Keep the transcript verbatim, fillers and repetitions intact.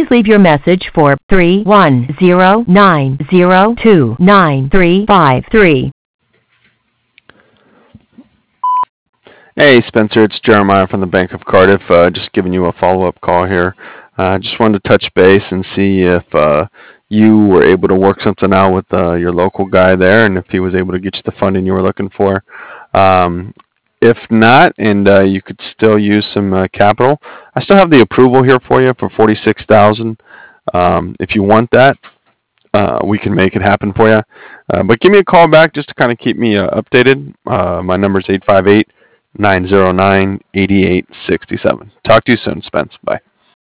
Please leave your message for three one zero nine zero two nine three five three. Hey, Spencer, it's Jeremiah from the Bank of Cardiff. Uh, just giving you a follow-up call here. Uh, just wanted to touch base and see if uh, you were able to work something out with uh, your local guy there, and if he was able to get you the funding you were looking for. Um, if not, and uh, you could still use some uh, capital, I still have the approval here for you for forty-six thousand dollars. Um, if you want that, uh, we can make it happen for you. Uh, but give me a call back just to kind of keep me uh, updated. Uh, my number is eight five eight, nine zero nine, eight eight six seven. Talk to you soon, Spence. Bye.